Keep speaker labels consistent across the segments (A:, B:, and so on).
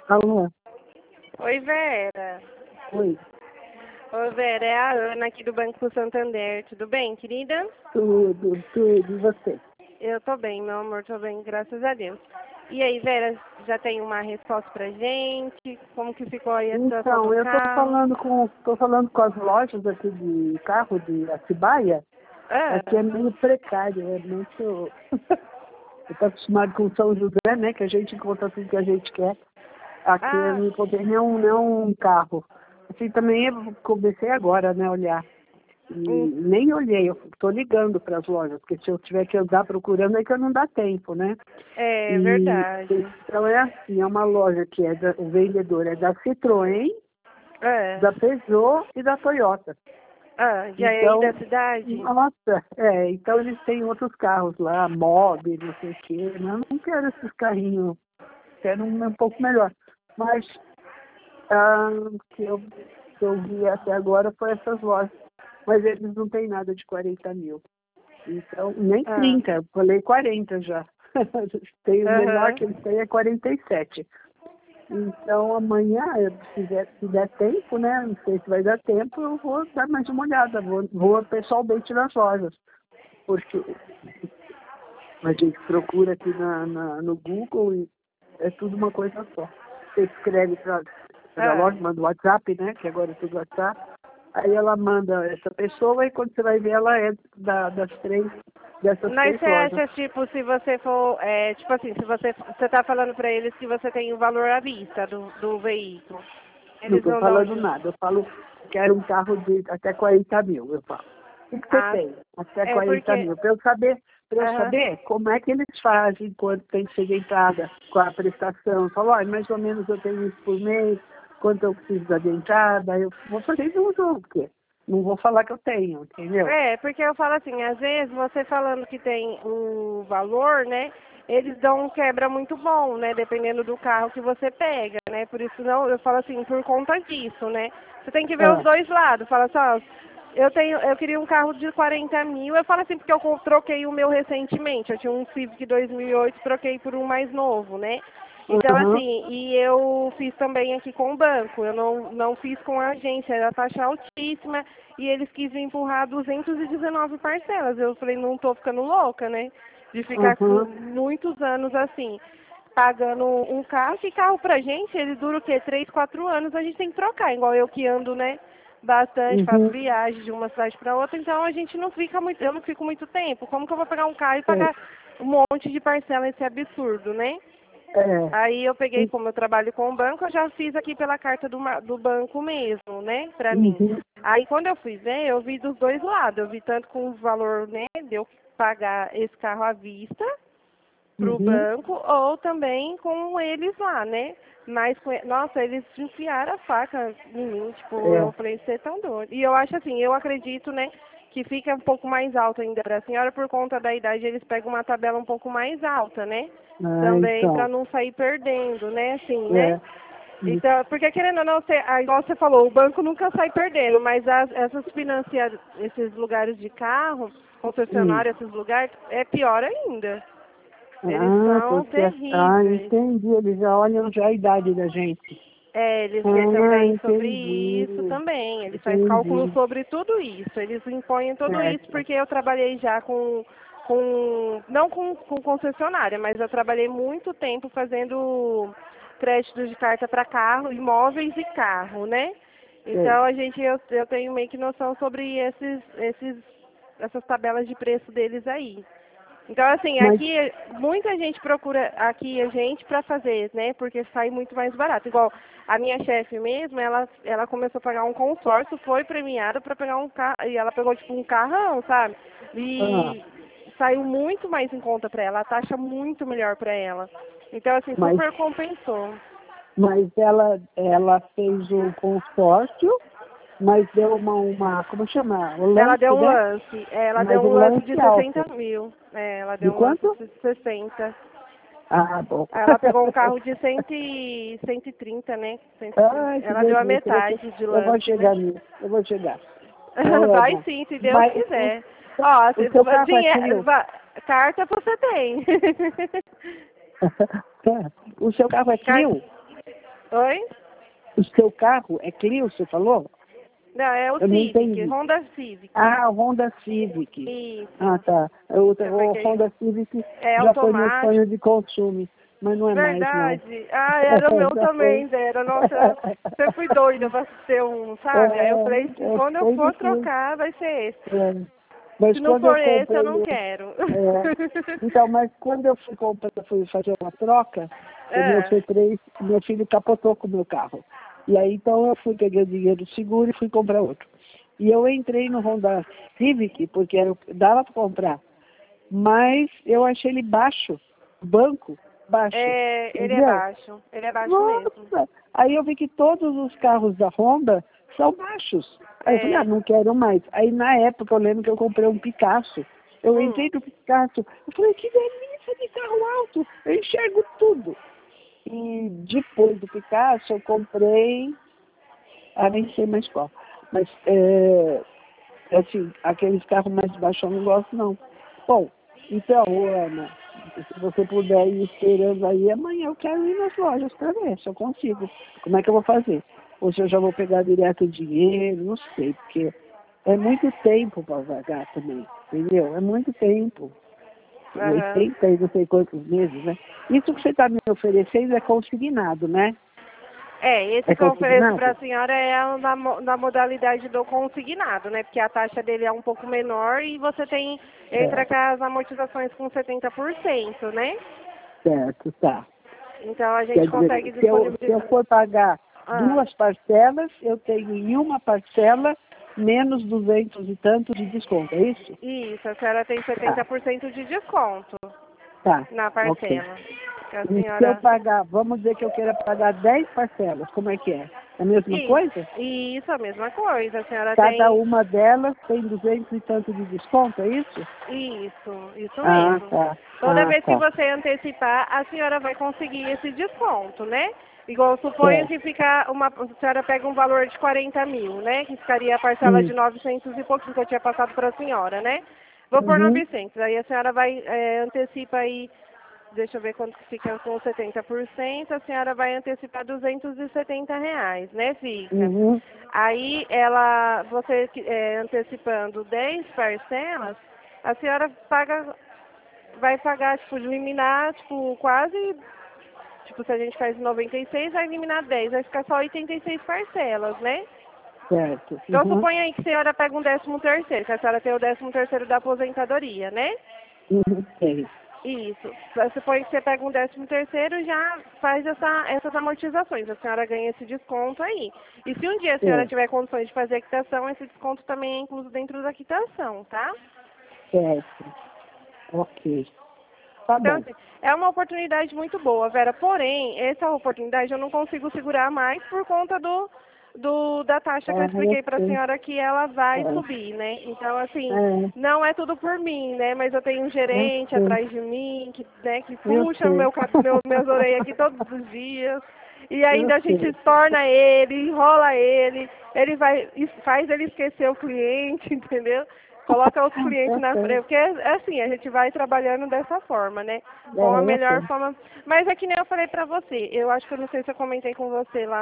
A: Alô?
B: Oi, Vera.
A: Oi.
B: Oi, Vera, é a Ana aqui do Banco Santander. Tudo bem, querida?
A: Tudo. E você?
B: Eu tô bem, meu amor, tô bem, graças a Deus. E aí, Vera, já tem uma resposta pra gente? Como que ficou aí a situação
A: Então,
B: do
A: eu
B: carro?
A: tô falando com as lojas aqui de carro de Atibaia.
B: Ah,
A: Aqui é meio precário, é muito... Eu tô acostumado com São José, né? Que a gente encontra tudo que a gente quer. Aqui eu
B: ah,
A: não encontrei nenhum carro. Assim, também eu comecei agora, né, olhar. E
B: hum,
A: nem olhei, eu tô ligando para as lojas, porque se eu tiver que andar procurando é que eu não dá tempo, né?
B: é
A: E
B: verdade.
A: então é assim, é uma loja que o vendedor é da Citroën,
B: Ah,
A: da Peugeot e da Toyota.
B: já é aí da
A: Então,
B: cidade?
A: nossa, então eles têm outros carros lá, Mob, não sei o quê, mas eu não quero esses carrinhos, quero um pouco melhor. Mas o que eu vi até agora foi essas lojas, mas eles não têm nada de 40 mil. Então, nem
B: Ah,
A: 30, eu falei 40 já. Tem o menor
B: aham.
A: que eles têm é 47. Então, amanhã, se der tempo, né? Não sei se vai dar tempo, eu vou dar mais uma olhada. Vou pessoalmente nas lojas. Porque a gente procura aqui no Google e é tudo uma coisa só. Você escreve para a
B: Ah.
A: loja, manda o WhatsApp, né? Que agora é tudo WhatsApp. Aí ela manda essa pessoa e quando você vai ver, ela é dessas
B: Mas
A: três
B: você
A: lojas.
B: acha, tipo, se você for, tipo assim, se você tá falando pra eles que você tem o valor à vista do veículo,
A: Não
B: eles
A: estou
B: não dão
A: falando nada. Eu falo, quero um carro de até 40 mil, eu falo. O que você
B: Ah,
A: tem? Até
B: é
A: 40
B: porque,
A: mil. Para eu saber
B: aham,
A: como é que eles fazem quando tem que ser dentada com a prestação. Eu falo, olha, mais ou menos eu tenho isso por mês, quanto eu preciso da dentada. Eu vou fazer junto, porque não vou falar que eu tenho, entendeu?
B: porque eu falo assim, às vezes você falando que tem um valor, né, eles dão um quebra muito bom, né, dependendo do carro que você pega, né, por isso não, eu falo assim, por conta disso, né, você tem que ver os
A: Ah,
B: dois lados, fala assim, ó, eu queria um carro de 40 mil, eu falo assim, porque eu troquei o meu recentemente, eu tinha um Civic 2008, troquei por um mais novo, né, então,
A: aham,
B: assim, e eu fiz também aqui com o banco, eu não fiz com a agência, era taxa altíssima, e eles quis me empurrar 219 parcelas. Eu falei, não tô ficando louca, né? De ficar com
A: aham,
B: muitos anos assim, pagando um carro, que carro pra gente, ele dura o quê? 3, 4 anos, a gente tem que trocar, igual eu que ando, né? Bastante, faço
A: uhum,
B: viagem de uma cidade para outra, então a gente não fica muito, eu não fico muito tempo. Como que eu vou pegar um carro e
A: sei.
B: pagar um monte de parcela, esse absurdo, né?
A: É,
B: Aí eu peguei,
A: e-
B: como eu trabalho com o banco, eu já fiz aqui pela carta do banco mesmo, né, pra mim.
A: uhum,
B: Aí quando eu fui ver, eu vi dos dois lados. Eu vi tanto com o valor, né, de eu pagar esse carro à vista pro
A: uhum,
B: banco, ou também com eles lá, né. Mas, nossa, eles enfiaram a faca em mim, tipo, eu
A: é.
B: falei, você é tão doido. E eu acho assim, eu acredito, né, que fica um pouco mais alto ainda para a senhora, por conta da idade, eles pegam uma tabela um pouco mais alta, né?
A: Ah,
B: Também para
A: então,
B: não sair perdendo, né? Assim, né?
A: é.
B: Então, porque querendo ou não, igual você falou, o banco nunca sai perdendo, mas essas esses lugares de carro,
A: Hum.
B: concessionária, esses lugares, é pior ainda. Eles
A: Ah,
B: são
A: porque. Ah,
B: terríveis.
A: entendi. Eles já olham já a idade da gente.
B: É, eles vêem
A: Ah,
B: também sobre
A: entendi.
B: isso também. Eles fazem cálculo
A: Entendi.
B: sobre tudo isso. Eles impõem tudo isso
A: Certo.
B: porque eu trabalhei já não com concessionária, mas eu trabalhei muito tempo fazendo créditos de carta para carro, imóveis e carro, né?
A: Sei.
B: Então eu tenho meio que noção sobre essas tabelas de preço deles aí. Então, assim,
A: Mas.
B: aqui muita gente procura aqui a gente para fazer, né? Porque sai muito mais barato. Igual a minha chefe mesmo, ela começou a pagar um consórcio, foi premiada para pegar um carro, e ela pegou tipo um carrão, sabe?
A: Ah,
B: E saiu muito mais em conta para ela, a taxa muito melhor para ela. Então, assim,
A: mas,
B: super compensou.
A: mas ela fez o consórcio, mas deu como chama? O
B: Ela
A: lance,
B: deu um
A: né?
B: lance, ela deu
A: Mas o
B: um lance
A: lance
B: de 60
A: alto.
B: mil. Ela
A: De
B: deu um lance
A: quanto?
B: de 60.
A: Ah, bom.
B: Ela pegou um carro de 130, né? 130.
A: Ai, que
B: Ela deu a
A: delícia.
B: metade de
A: Eu vou
B: lance, né?
A: chegar nisso. Eu vou chegar. Ô,
B: Vai
A: Ana,
B: sim, se Deus
A: mas
B: quiser. Ó,
A: o seu carro é
B: dinheiro,
A: frio?
B: carta você tem.
A: O seu carro é
B: Carta,
A: frio?
B: Oi?
A: O seu carro é Clio, você falou?
B: Não, é o
A: Eu não
B: Civic,
A: entendi.
B: Honda Civic.
A: Ah, o Honda Civic.
B: Isso.
A: Ah, tá. O
B: Eu peguei.
A: Honda Civic
B: É
A: já foi meu
B: automático.
A: sonho de consumo, mas não é mais, não.
B: Verdade. Ah, era o meu
A: Já foi.
B: também, Vera. Nossa, eu fui doida pra ter um, sabe? Aí eu falei assim,
A: Eu
B: quando eu
A: sempre
B: for
A: fui.
B: trocar, vai ser esse.
A: É. Mas
B: Se não
A: quando eu
B: for esse, eu
A: comprei
B: não quero.
A: então, mas quando eu fui comprar, fui fazer uma troca, o meu
B: É.
A: C3, meu filho capotou com o meu carro. E aí então eu fui pegar dinheiro do seguro e fui comprar outro. E eu entrei no Honda Civic, porque dava para comprar. Mas eu achei ele baixo, banco baixo.
B: É, ele é
A: Entendeu?
B: baixo. Ele é baixo mesmo.
A: Nossa! Aí eu vi que todos os carros da Honda são baixos. Aí eu falei,
B: É.
A: não quero mais. Aí na época eu lembro que eu comprei um Picasso. Eu entrei no Picasso, eu falei, que delícia de carro alto, eu enxergo tudo. E depois do Picasso eu comprei, nem sei mais qual. Mas, assim, aqueles carros mais baixos eu não gosto não. Bom, então, Ana, se você puder ir esperando aí, amanhã eu quero ir nas lojas para ver se eu consigo. Como é que eu vou fazer? Ou se eu já vou pegar direto o dinheiro, não sei, porque é muito tempo para pagar também, entendeu? É muito tempo.
B: Aham.
A: 80 e não sei quantos meses, né? Isso que você está me oferecendo é consignado, né?
B: É, esse
A: É
B: que eu ofereço para
A: consignado?
B: a senhora é na modalidade do consignado, né? Porque a taxa dele é um pouco menor e você entra
A: Certo,
B: com as amortizações com 70%, né?
A: certo, tá.
B: Então a
A: Quer
B: gente
A: dizer,
B: consegue
A: se eu
B: disponibilizar.
A: for pagar
B: Ah,
A: duas parcelas, eu tenho em uma parcela menos 200 e tanto de desconto, é isso?
B: isso, a senhora tem
A: Tá,
B: 70% de desconto
A: tá,
B: na
A: ok.
B: parcela. Que a
A: E se eu
B: senhora.
A: pagar, vamos dizer que eu queira pagar 10 parcelas, como é que é? É a mesma
B: Isso,
A: coisa?
B: isso, a mesma coisa. A senhora
A: Cada
B: tem.
A: uma delas tem 200 e tanto de desconto, é isso?
B: Isso
A: Ah,
B: mesmo.
A: tá.
B: Toda
A: Ah,
B: vez que
A: tá.
B: você antecipar, a senhora vai conseguir esse desconto, né? Igual suponha
A: Certo.
B: que a senhora pega um valor de 40 mil, né? Que ficaria a parcela de
A: Hum.
B: 900 e pouquinho que eu tinha passado para a senhora, né? Vou por
A: Uhum.
B: 900. Aí a senhora vai, antecipa aí, deixa eu ver quanto que fica com 70%, a senhora vai antecipar R$ 270, né? Fica.
A: Uhum.
B: Aí você antecipando 10 parcelas, a senhora vai pagar, tipo, eliminar, tipo, quase, tipo, se a gente faz 96, vai eliminar 10, vai ficar só 86 parcelas, né?
A: Certo.
B: Então,
A: Uhum.
B: suponha aí que a senhora pega um 13º, que a senhora tem o 13º da aposentadoria, né?
A: Uhum. Sei.
B: Isso. Suponha que você pega um 13º e já faz essas amortizações. A senhora ganha esse desconto aí. E se um dia a senhora
A: Certo.
B: tiver condições de fazer a quitação, esse desconto também é incluso dentro da quitação, tá?
A: Certo. Ok. Tá
B: Então,
A: bom.
B: assim, é uma oportunidade muito boa, Vera. Porém, essa oportunidade eu não consigo segurar mais por conta da taxa que eu
A: Eu
B: expliquei para a
A: sei.
B: senhora que ela vai
A: É.
B: subir, né? Então, assim,
A: É.
B: não é tudo por mim, né? Mas eu tenho um
A: Eu
B: gerente
A: sei.
B: atrás de mim, que
A: Eu
B: puxa
A: sei.
B: minhas orelhas aqui todos os dias. E
A: Eu
B: ainda a gente
A: sei.
B: torna ele, enrola ele faz ele esquecer o cliente, entendeu? Coloca os clientes
A: Eu
B: na
A: sei.
B: frente, porque é assim, a gente vai trabalhando dessa forma, né? Com a
A: Eu
B: melhor
A: sei.
B: forma. Mas é que nem eu falei pra você, eu acho que eu não sei se eu comentei com você lá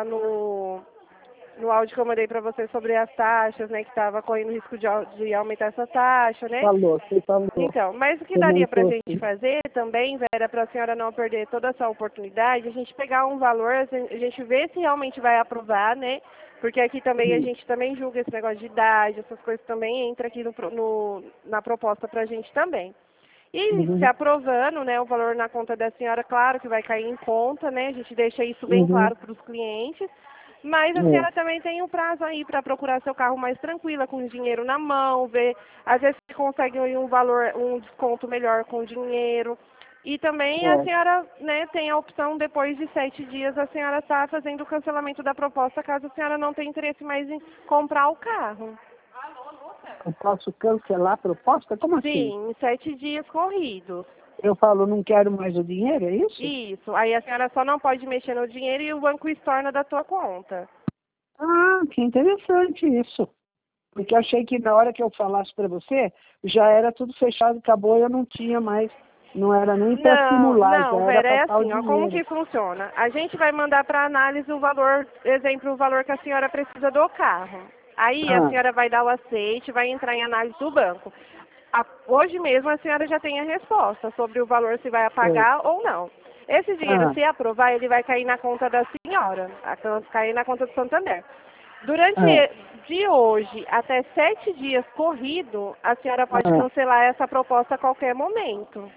B: no áudio que eu mandei pra você sobre as taxas, né? Que tava correndo risco de aumentar essa taxa, né?
A: Falou, você falou.
B: Então, mas o que daria pra
A: Comentou
B: gente
A: assim.
B: fazer também, Vera, pra senhora não perder toda essa oportunidade, a gente pegar um valor, a gente ver se realmente vai aprovar, né? Porque aqui também a
A: Uhum.
B: gente também julga esse negócio de idade, essas coisas também entra aqui na proposta pra gente também. E se
A: Uhum.
B: aprovando, né, o valor na conta da senhora, claro que vai cair em conta, né? A gente deixa isso bem
A: Uhum.
B: claro para os clientes. Mas a
A: É.
B: senhora também tem um prazo aí para procurar seu carro mais tranquila, com dinheiro na mão, ver, às vezes você consegue aí um desconto melhor com dinheiro. E também a
A: É.
B: senhora, né, tem a opção, depois de 7 dias, a senhora está fazendo o cancelamento da proposta, caso a senhora não tenha interesse mais em comprar o carro.
A: Eu posso cancelar a proposta? Como assim?
B: Sim, em 7 dias corridos.
A: Eu falo, não quero mais o dinheiro, é isso?
B: Isso. Aí a senhora só não pode mexer no dinheiro e o banco estorna da tua conta.
A: Ah, que interessante isso. Porque eu achei que na hora que eu falasse para você, já era tudo fechado, acabou, eu não tinha mais Não era nem para simular,
B: não,
A: já
B: Vera,
A: era
B: é
A: para
B: assim, ó, como que funciona? A gente vai mandar para análise o valor, exemplo, o valor que a senhora precisa do carro. Aí a senhora vai dar o aceite, vai entrar em análise do banco. Hoje mesmo a senhora já tem a resposta sobre o valor se vai pagar ou não. Esse dinheiro, se aprovar, ele vai cair na conta da senhora, cair na conta do Santander. Durante de hoje até 7 dias corrido, a senhora pode cancelar essa proposta a qualquer momento.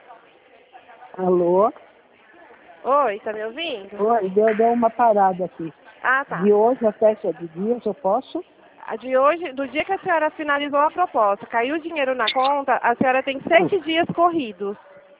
A: Alô?
B: Oi, tá me ouvindo?
A: Oi, deu uma parada aqui.
B: Ah, tá.
A: De hoje até 7 dias eu posso?
B: De hoje, do dia que a senhora finalizou a proposta, caiu o dinheiro na conta, a senhora tem 7 dias corridos.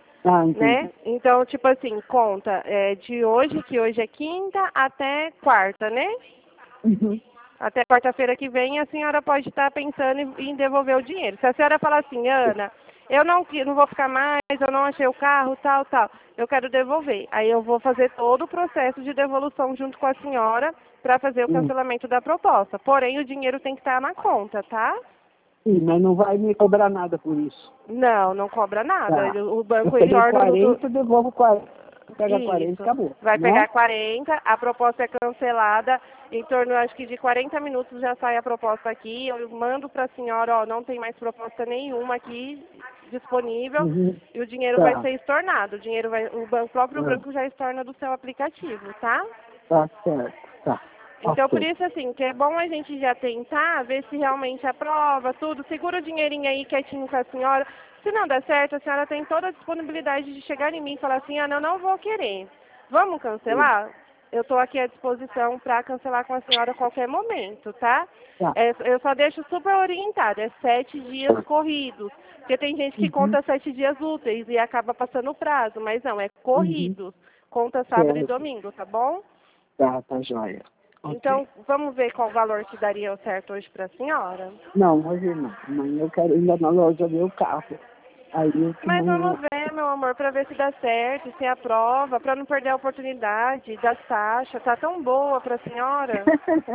B: Né? Então, tipo assim, conta de hoje, que hoje é quinta, até quarta, né?
A: Uhum.
B: Até quarta-feira que vem a senhora pode estar pensando em devolver o dinheiro. Se a senhora falar assim, Ana, eu não vou ficar mais, eu não achei o carro, tal, eu quero devolver. Aí eu vou fazer todo o processo de devolução junto com a senhora para fazer o cancelamento da proposta. Porém, o dinheiro tem que estar na conta, tá?
A: Sim, mas não vai me cobrar nada por isso.
B: Não cobra nada.
A: Tá.
B: O banco,
A: eu
B: ele
A: peguei
B: torna...
A: 40, devolvo 40. Pega
B: Isso.
A: 40 e acabou.
B: Vai
A: né?
B: pegar 40, a proposta é cancelada, em torno, acho que de 40 minutos já sai a proposta aqui, eu mando para a senhora, ó, não tem mais proposta nenhuma aqui disponível, e o dinheiro vai ser estornado, o próprio banco já estorna do seu aplicativo, tá?
A: Tá certo, tá.
B: Então, por isso, assim, que é bom a gente já tentar, ver se realmente aprova tudo, segura o dinheirinho aí quietinho com a senhora. Se não der certo, a senhora tem toda a disponibilidade de chegar em mim e falar assim, Ana, eu não vou querer. Vamos cancelar? Eu estou aqui à disposição para cancelar com a senhora a qualquer momento, tá? Eu só deixo super orientado, é 7 dias corridos. Porque tem gente que conta 7 dias úteis e acaba passando o prazo, mas não, é corridos. Conta sábado e domingo, tá bom?
A: Tá joia.
B: Então, vamos ver qual valor que daria certo hoje para a senhora?
A: Não, hoje não. Amanhã eu quero ir na loja ver o carro. Aí
B: Mas vamos ver, meu amor, para ver se dá certo, se aprova, para não perder a oportunidade das taxas. Tá tão boa para a senhora.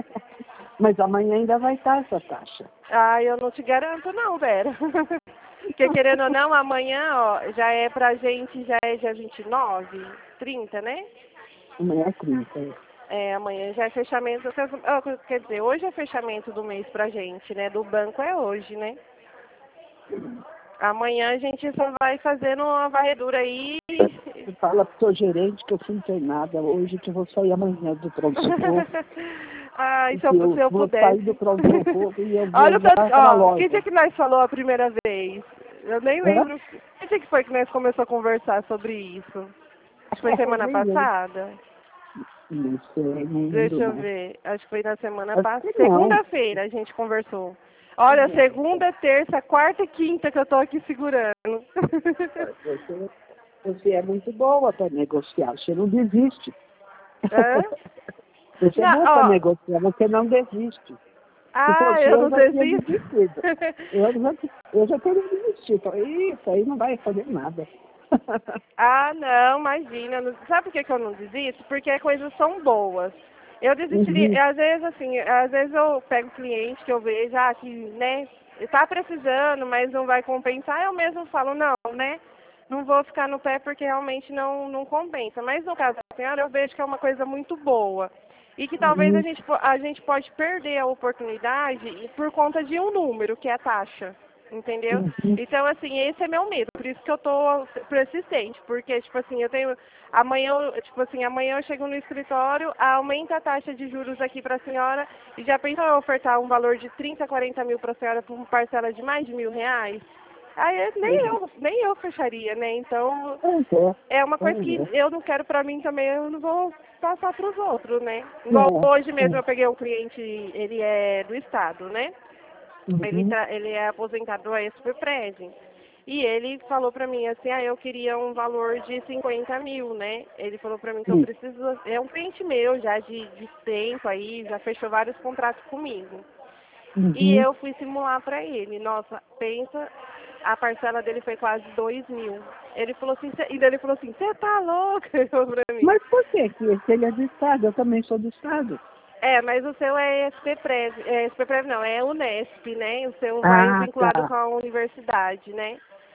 A: Mas amanhã ainda vai estar essa taxa.
B: Ah, eu não te garanto não, Vera. Porque querendo ou não, amanhã, ó, já é pra gente, já é dia 29, 30, né?
A: Amanhã é 30.
B: Amanhã já é fechamento, quer dizer, hoje é fechamento do mês pra gente, né? Do banco é hoje, né? Amanhã a gente só vai fazendo uma varredura aí.
A: Você fala pro seu gerente que eu fui internada hoje, que eu vou sair amanhã do pronto-socorro.
B: Ai, se eu
A: vou
B: pudesse.
A: sair do pronto-socorro e eu vou
B: Olha o tanto,
A: pra loja.
B: que dia que nós falou a primeira vez? Eu nem lembro. Que dia que foi que nós começamos a conversar sobre isso? Acho que foi semana passada.
A: Não sei, não
B: Deixa eu
A: não.
B: ver. Acho que foi na semana passada.
A: Não.
B: Segunda-feira a gente conversou. Olha, segunda, terça, quarta e quinta que eu tô aqui segurando.
A: Você é muito boa para negociar, você não desiste.
B: Hã?
A: Você é boa para negociar, você não desiste.
B: Eu não desisto.
A: Eu já teria desistido. Isso aí não vai fazer nada.
B: Não, imagina. Sabe por que eu não desisto? Porque as coisas são boas. Eu desistiria, às vezes eu pego cliente que eu vejo, que, né, tá precisando, mas não vai compensar, eu mesmo falo, não, né, não vou ficar no pé porque realmente não compensa. Mas no caso da senhora, eu vejo que é uma coisa muito boa. E que talvez a gente pode perder a oportunidade por conta de um número, que é a taxa. Entendeu? Então, assim, esse é meu medo. Por isso que eu tô persistente. Porque, tipo assim, amanhã eu chego no escritório, aumenta a taxa de juros aqui para a senhora e já pensou em ofertar um valor de 30, 40 mil para a senhora por uma parcela de mais de R$ 1.000? Aí nem eu fecharia, né? Então, é uma coisa que eu não quero para mim também, eu não vou passar para os outros, né? Igual hoje mesmo eu peguei um cliente, ele é do estado, né? Ele é aposentado da Superpred. E ele falou pra mim assim, eu queria um valor de 50 mil, né? Ele falou pra mim que eu preciso... É um cliente meu já de tempo aí, já fechou vários contratos comigo. E eu fui simular pra ele. Nossa, pensa, a parcela dele foi quase 2.000. Ele falou assim, você tá louca? Pra mim.
A: Mas por quê? Que ele é do estado, eu também sou do estado.
B: Mas o seu é SPPrev não, é Unesp, né? O seu vai vinculado com a universidade, né?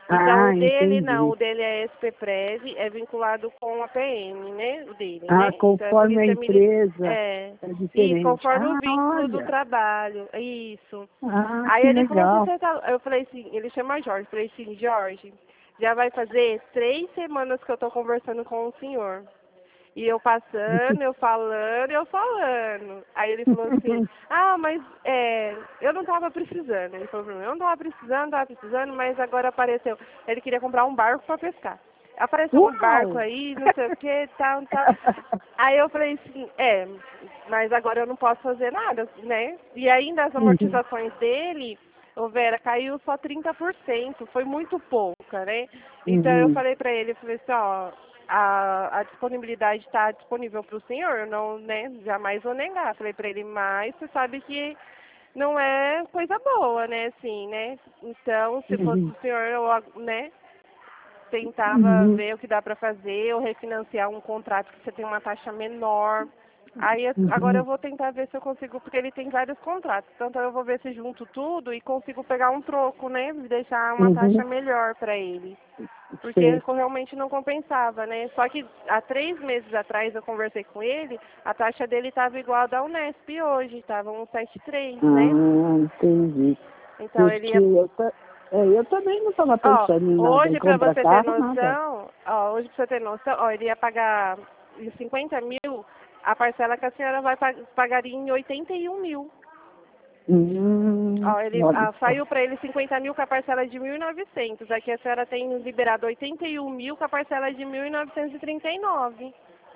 B: Então,
A: Ah,
B: o dele não,
A: entendi.
B: o dele é SPPREV, é vinculado com a PM, né? O dele,
A: Ah,
B: né? Então, é
A: conforme a
B: Polícia Militar.
A: empresa
B: É,
A: é
B: isso,
A: diferente.
B: conforme o
A: Ah,
B: vínculo do
A: olha.
B: trabalho, isso.
A: Ah,
B: Aí
A: que
B: ele falou assim,
A: legal.
B: você tá... Eu falei assim, ele chama Jorge, eu falei assim, Jorge, já vai fazer 3 semanas que eu tô conversando com o senhor. E eu passando, eu falando. Aí ele falou assim, ah, mas eu não tava precisando. Ele falou pra mim, eu não tava precisando, mas agora apareceu. Ele queria comprar um barco para pescar. Apareceu um barco
A: Uau!
B: aí, não sei o que, tal, tal. Aí eu falei assim, mas agora eu não posso fazer nada, né? E ainda as
A: Uhum,
B: amortizações dele, ô Vera, caiu só 30%, foi muito pouca, né? Então eu
A: uhum,
B: falei pra ele, eu falei assim, ó, a disponibilidade está disponível para o senhor, eu não, né, jamais vou negar. Falei para ele, mas você sabe que não é coisa boa, né, assim, né? Então, se fosse
A: uhum,
B: o senhor, eu, né, tentava
A: uhum,
B: ver o que dá para fazer, ou refinanciar um contrato que você tem uma taxa menor. Aí agora eu
A: uhum.
B: vou tentar ver se eu consigo, porque ele tem vários contratos. Então eu vou ver se junto tudo e consigo pegar um troco, né? Deixar uma taxa
A: Uhum.
B: melhor para ele. Porque
A: Sei.
B: realmente não compensava, né? Só que há 3 meses atrás eu conversei com ele, a taxa dele estava igual a da Unesp hoje, estava 1,73, né?
A: Ah, entendi.
B: Então ele
A: Porque
B: ia.
A: eu também não estava
B: Ó,
A: pensando em nada, em
B: hoje para
A: comprar
B: você ter
A: carro, nada.
B: noção, hoje para você ter noção, ele ia pagar em 50 mil, a parcela que a senhora vai pagaria em 81 mil. Ó,
A: Olha só.
B: saiu para ele 50 mil com a parcela de 1.900. Aqui a senhora tem liberado 81 mil com a parcela de 1.939.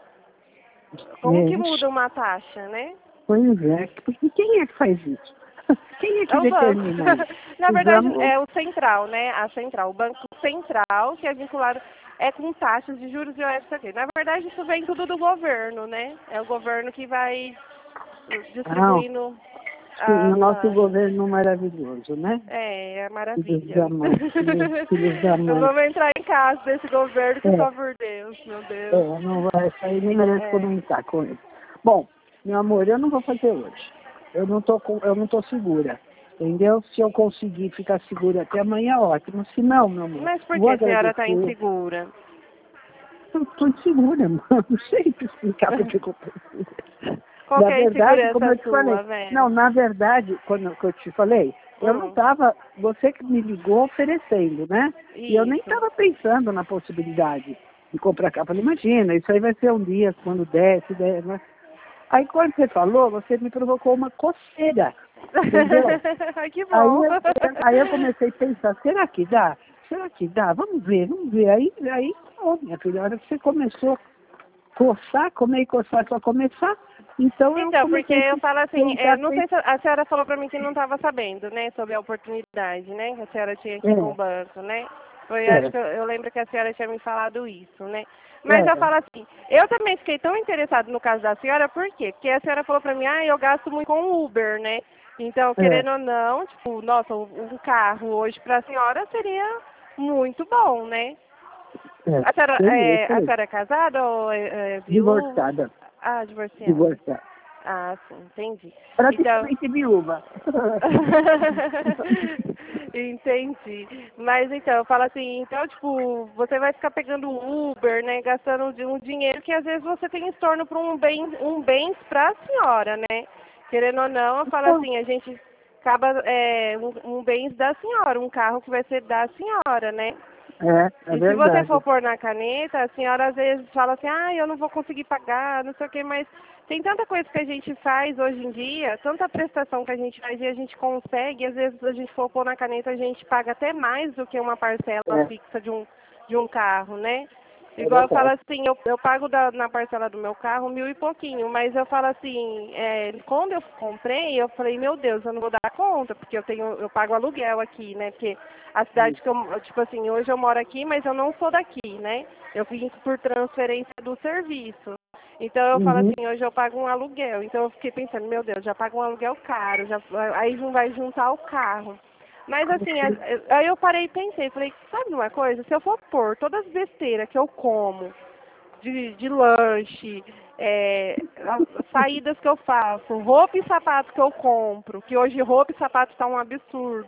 B: Como que
A: Gente,
B: muda uma taxa, né?
A: pois é. Porque quem é que faz isso? Quem é
B: É
A: que
B: o banco.
A: determina isso?
B: Na
A: Os
B: verdade,
A: amos.
B: é o central, né? A central. O Banco Central, que é vinculado com taxas de juros e OFCT. Na verdade, isso vem tudo do governo, né? É o governo que vai
A: Ah,
B: distribuindo
A: sim, o
B: as
A: nosso
B: taxas.
A: governo maravilhoso, né?
B: É
A: Filhos
B: maravilha.
A: da mãe, filhos da mãe.
B: Vamos entrar em casa desse governo que
A: É,
B: só por Deus, meu Deus.
A: não vai, isso aí nem merece
B: É.
A: comentar com ele. Bom, meu amor, eu não vou fazer hoje. Eu não tô segura. Entendeu? Se eu conseguir ficar segura até amanhã, ótimo. Se não, meu amor,
B: Mas por
A: vou
B: que a senhora está
A: agradecer.
B: insegura?
A: Eu tô insegura, mano. Não sei te explicar porque que eu tô insegura.
B: Qual
A: Na
B: que é a
A: verdade, como
B: insegurança
A: eu te falei,
B: sua,
A: não,
B: Vera?
A: na verdade, quando que eu te falei, eu não
B: Hum,
A: estava, você que me ligou oferecendo, né? E eu nem
B: isso.
A: estava pensando na possibilidade de comprar capa. Falei, imagina, isso aí vai ser um dia, quando der, se der, né? Aí quando você falou, você me provocou uma coceira, entendeu?
B: Ai, que
A: Aí
B: bom.
A: eu, aí eu comecei a pensar, será que dá? Será que dá? Vamos ver, vamos ver. Aí, ó, minha filha, a hora que você começou a coçar, comer e coçar só começar, então eu
B: Então, porque
A: comecei
B: eu
A: a
B: falo assim,
A: tentar,
B: não sei se a senhora falou pra mim que não estava sabendo, né, sobre a oportunidade, né, que a senhora tinha aqui com o
A: é,
B: banco, né? Acho
A: é,
B: que eu lembro que a senhora tinha me falado isso, né? Mas eu
A: é,
B: falo assim, eu também fiquei tão interessada no caso da senhora, por quê? Porque a senhora falou pra mim, eu gasto muito com Uber, né? Então,
A: é,
B: querendo ou não, tipo, nossa, um carro hoje pra senhora seria muito bom, né?
A: é, seria isso
B: A
A: aí.
B: senhora é casada ou é viúva?
A: Divorciada,
B: Ah, divorciada.
A: divorciada.
B: Ah, sim, entendi. Então,
A: Praticamente viúva.
B: entendi. Mas então, eu falo assim, então, tipo, você vai ficar pegando Uber, né, gastando um dinheiro que às vezes você tem em torno para um bem para a senhora, né? Querendo ou não, eu falo
A: Então,
B: assim, a gente acaba um bens da senhora, um carro que vai ser da senhora, né?
A: é
B: E se você for
A: verdade.
B: pôr na caneta, a senhora às vezes fala assim, eu não vou conseguir pagar, não sei o quê, mas tem tanta coisa que a gente faz hoje em dia, tanta prestação que a gente faz e a gente consegue, às vezes a gente for pôr na caneta, a gente paga até mais do que uma parcela
A: É,
B: fixa de um carro, né?
A: é
B: Igual eu falo
A: verdade.
B: assim, eu pago na parcela do meu carro 1.000 e pouquinho, mas eu falo assim, quando eu comprei, eu falei, meu Deus, eu não vou dar conta, porque eu pago aluguel aqui, né? Porque a cidade que tipo assim, hoje eu moro aqui, mas eu não sou daqui, né? Eu vim por transferência do serviço. Então eu falo
A: Uhum.
B: assim, hoje eu pago um aluguel. Então eu fiquei pensando, meu Deus, já pago um aluguel caro, aí não vai juntar o carro. Mas assim, aí eu parei e pensei, falei, sabe uma coisa? Se eu for pôr todas as besteiras que eu como, de lanche, as saídas que eu faço, roupa e sapato que eu compro, que hoje roupa e sapato tá um absurdo.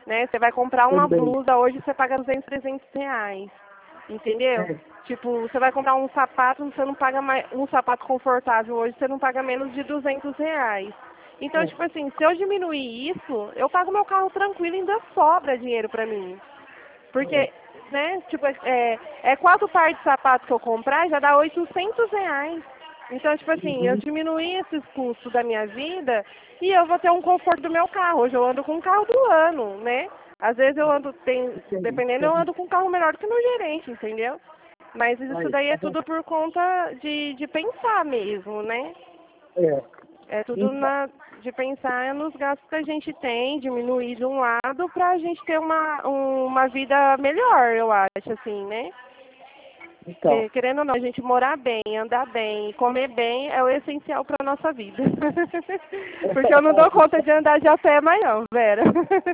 B: né? Você vai comprar uma
A: Também.
B: blusa hoje, você paga 200, 300 reais. Entendeu?
A: É.
B: Tipo, você vai comprar um sapato, você não paga mais, um sapato confortável hoje, você não paga menos de 200 reais. Então,
A: É.
B: tipo assim, se eu diminuir isso, eu pago meu carro tranquilo e ainda sobra dinheiro pra mim. Porque, né, tipo, é 4 pares de sapato que eu comprar, já dá 800 reais. Então, tipo assim, eu
A: Uhum.
B: diminuí esses custos da minha vida e eu vou ter um conforto do meu carro. Hoje eu ando com o carro do ano, né? Às vezes eu ando, dependendo, eu ando com um carro melhor que o meu gerente, entendeu? Mas isso
A: Aí,
B: daí
A: tá
B: é
A: vendo?
B: tudo por conta de pensar mesmo, né?
A: É.
B: É tudo
A: Então,
B: de pensar nos gastos que a gente tem, diminuir de um lado para a gente ter uma vida melhor, eu acho, assim, né?
A: então,
B: Porque, querendo ou não, a gente morar bem, andar bem, comer bem é o essencial para a nossa vida. Porque eu não dou conta de andar de a pé mais não, Vera.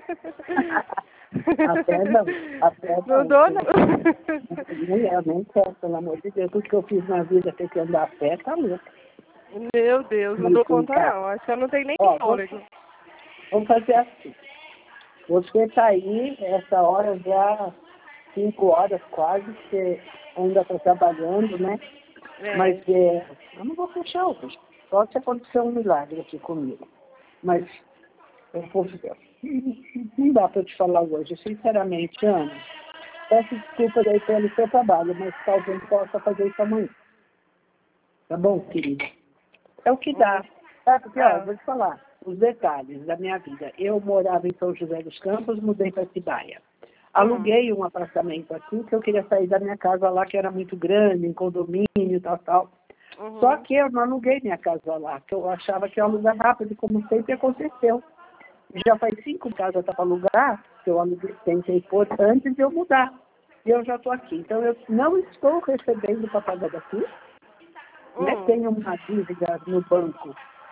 A: até não, até
B: Não
A: não.
B: dou, não.
A: Eu nem quero, pelo amor de Deus. Tudo que eu fiz na vida, ter que andar a pé, tá louco.
B: Meu Deus, não
A: Mas
B: dou
A: vem
B: conta
A: cá.
B: não. Acho que eu não tenho nem
A: Ó,
B: fôlego.
A: vamos fazer assim. Você está aí, essa hora já, 5 horas quase, você ainda está trabalhando, né? Mas
B: É.
A: eu não vou fechar hoje. Só se acontecer um milagre aqui comigo. Mas eu vou, não dá para eu te falar hoje, sinceramente, Ana. Peço desculpas aí pelo seu trabalho, mas talvez possa fazer isso amanhã. Tá bom, querida? É o que dá. Sabe, porque, ó,
B: Ah.
A: vou te falar os detalhes da minha vida. Eu morava em São José dos Campos, mudei para Atibaia. Aluguei um apartamento aqui, que eu queria sair da minha casa lá, que era muito grande, em condomínio, tal, tal. Só
B: Uhum.
A: que eu não aluguei minha casa lá, que eu achava que ia alugar rápido, como sempre aconteceu. Já faz 5 casas para alugar, que eu aluguei, tentei pôr antes de eu mudar. E eu já estou aqui. Então, eu não estou recebendo para pagar daqui, né? Tenho uma dívida no banco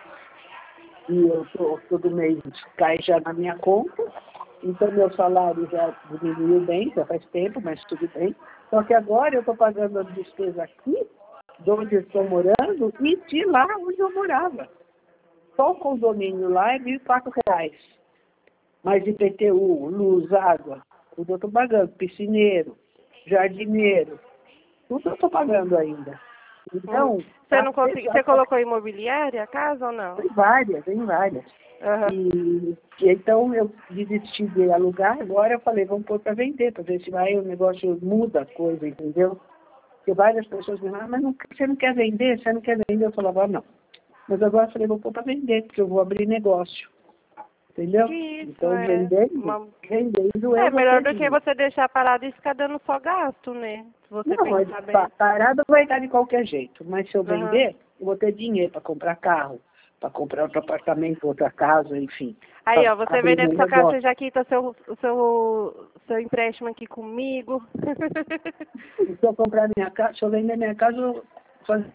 A: e eu todo mês cai já na minha conta. Então, meu salário já diminuiu bem, já faz tempo, mas tudo bem. Só que agora eu estou pagando as despesas aqui, de onde eu estou morando, e de lá onde eu morava. Só o condomínio lá é R$ 1.004. Mais IPTU, luz, água, tudo eu estou pagando. Piscineiro, jardineiro, tudo eu estou pagando ainda. Então,
B: Você
A: tá
B: não conseguiu. Você
A: fechado.
B: colocou imobiliária a casa ou não?
A: Tem várias, tem várias.
B: Aham.
A: E então eu desisti de alugar, agora eu falei, vamos pôr para vender, para ver se vai o negócio muda a coisa, entendeu? Porque várias pessoas me falam, mas você não quer vender? Você não quer vender? Eu falava, não. Mas agora eu falei, vou pôr para vender, porque eu vou abrir negócio, entendeu?
B: Isso,
A: Então
B: é.
A: vendendo eu
B: É
A: vou
B: melhor
A: ter
B: do que
A: dinheiro.
B: você deixar parado e ficar dando só gasto, né? Se você
A: Não,
B: pensar bem.
A: parado vai estar de qualquer jeito, mas se eu
B: Aham.
A: vender, eu vou ter dinheiro para comprar carro, para comprar outro apartamento, outra casa, enfim,
B: Aí,
A: para
B: ó, você
A: abrir
B: vendendo
A: meu
B: sua casa, você
A: negócio.
B: já quita seu empréstimo aqui comigo.
A: E se eu comprar minha casa, se eu vender minha casa, eu fazer.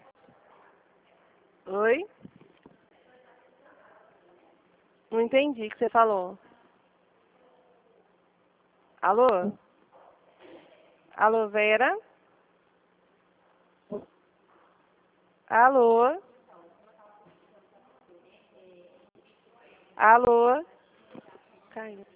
B: Oi? Não entendi o que você falou. Alô? Alô, Vera? Alô? Alô? Caiu.